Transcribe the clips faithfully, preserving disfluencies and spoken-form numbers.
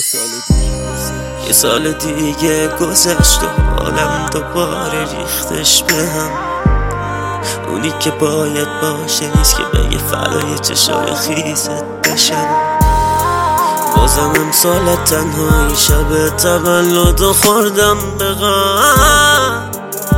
یه سال دیگه گذشت و حالم دوباره ریختش به هم. اونی که باید باشه نیست که بگه فدای چشای خیزت بشم. بازم امسال تنهایی شب تولد و خوردم به غم.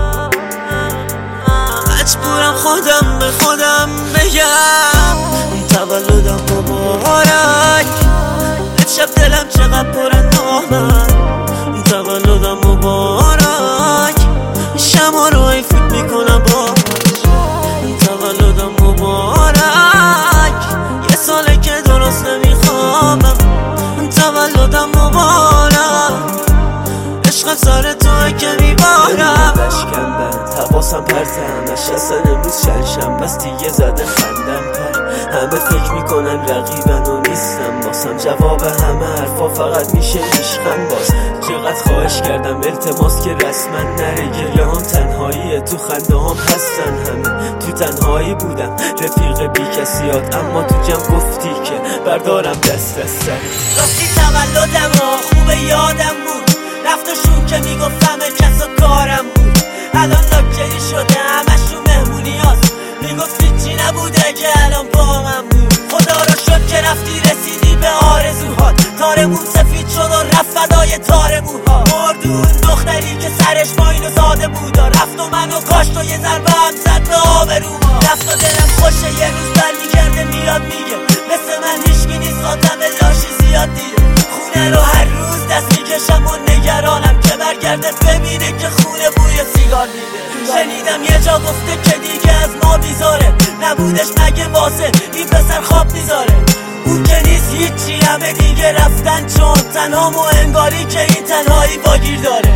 مجبورم خودم به خودم بگم تولدم مبارک. شب دلم چقدر پر نامد تولدم مبارک. شما رو ای فوت میکنم باش تولدم مبارک. یه ساله که درست نمیخوابم تولدم مبارک. عشق سر توه که میبارم بشکم بند حواسم پرتم نشستن امروز شلشم بس دیگه زده خندم پر. همه فکر میکنن رقیبن و نیستم باسم جواب همه حرفا فقط میشه ریشخند باز. چقدر خواهش کردم التماس که رسما نره گریه هم تنهاییه تو خنده هم هستن همه. تو تنهایی بودم رفیق بی کسیات اما تو جمع گفتی که بردارم دست از سر. راستی تولدم ها خوب یادم بود رفتشون که میگفتم کس و کارم بود. الان لاکچری شده همشون مهمونی هاست میگفتی چی نبوده که الان با من بود. خدا رو شد که رفتی رسیدی به آرزوهات. تارمون سفید شد و رفت فدای تار موها. مردون دختری که سرش پایین و ساده بود رفت و منو کاشت و یه ضربه هم زد به آبروها. رفت و دلم خوشه یه روز برمیگرده میاد میگه مثل من هیچکی نیست آدم لاشی زیاد دیده. خونه رو هر روز دست میکشم و نگرانم که برگرده ببینه که خونه بوی سیگار میده. شنیدم یه جا گفته که دیگه از ما بیزاره نبودش مگه واسه این پسر خواب میذاره. اون که نیست هیچی همه دیگه رفتن چون تنها مو انگاری که این تنهایی واگیر داره.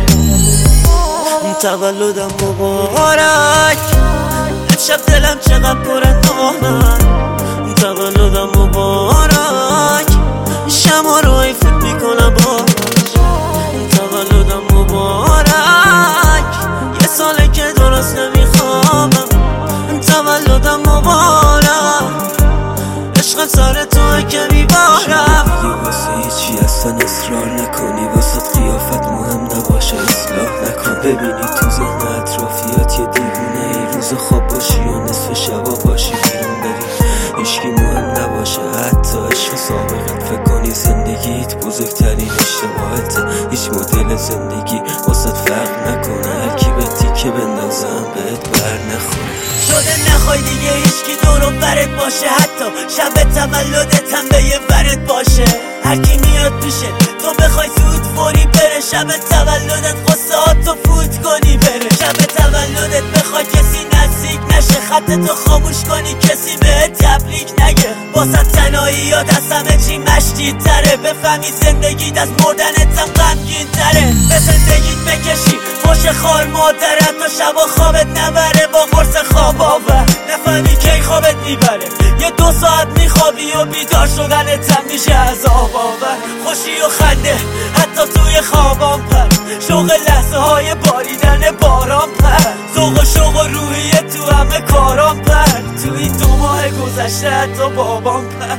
تولدم مبارک. شب دلم چقدر پر نامد تولدم مبارک. شما رو ای فوت میکنم باش تولدم مبارک. یه ساله که درست نمیخوابم تولدم مبارک. عشق سر توه که میبارم. دیگه واسه هیچی اصلا اصرار نکنی واسه قیافت مهم نباشه اصلاح نکن. ببینی تو ذهن اطرافیات یه دیوونه ای روز خواب باشی و نصف شبا باشی بیرون بری هیچکی مهم نباشه حتی عشق سابقت. فکر کنی زندگیت بزرگترین اشتباهته. هیچ مدل زندگی واسه فرق نکنه هرکی به تیکه بندازم بهت بر نخوره. شده نخوای دیگه هیچکی دور و برت باشه حتی شب تولدت هم به یه برت باشه. هرکی میاد پیشه تو بخوای زود فوری بره. شب تولدت قصهاتو فوت کنی بره. شب تولدت بخوای کسی نزدیک نشه خطتو خاموش کنی کسی بهت تبریک نگه. واسه تنهایی یاد از همه چی مشتی تره. بفهمی زندگیت از مردنت هم غمگین تره. به زندگیت بکشی فوش خار مادرت تا شبا خوابت نبره با قرص خواب آور. نفهمی کی خوابت میبره یه دو ساعت میخوابی و بیدار شدنت هم میشه عذاب آور. خوشی و خنده حتی توی خوابام پر. شوق لحظه های باریدن باران پر. ذوق و شوق و روحیه تو همه کارام پر. تو این دو ماه گذشته حتی بابام پر.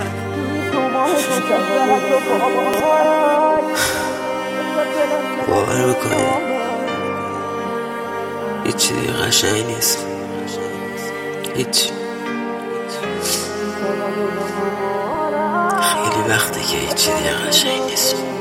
باور بکنی هیچی دیگه قشنگ نیست. هیچ خیلی وقته که هیچی دیگه قشنگ نیست.